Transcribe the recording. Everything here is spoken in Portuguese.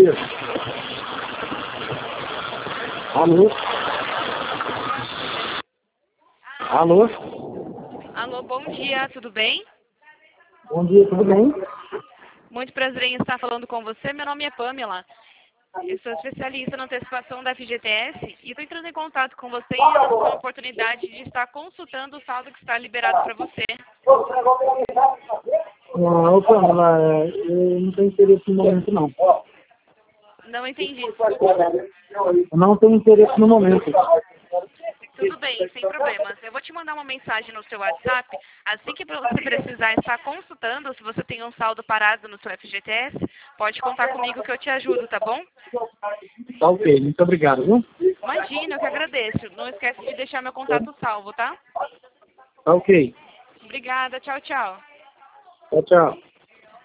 dia. Alô? Alô? Alô, bom dia, tudo bem? Bom dia, tudo bem? Muito prazer em estar falando com você. Meu nome é Pamela. Eu sou especialista na antecipação da FGTS e estou entrando em contato com você em relação à oportunidade de estar consultando o saldo que está liberado para você. Ô, Pamela, eu não tenho interesse no momento, não. Não entendi, desculpa. Eu não tenho interesse no momento. Tudo bem, sem problemas. Eu vou te mandar uma mensagem no seu WhatsApp. Assim que você precisar estar consultando, se você tem um saldo parado no seu FGTS, pode contar comigo que eu te ajudo, tá bom? Tá ok, muito obrigado, viu? Imagina, eu que agradeço. Não esquece de deixar meu contato salvo, tá? Tá ok. Obrigada, tchau, tchau. Tchau, tchau.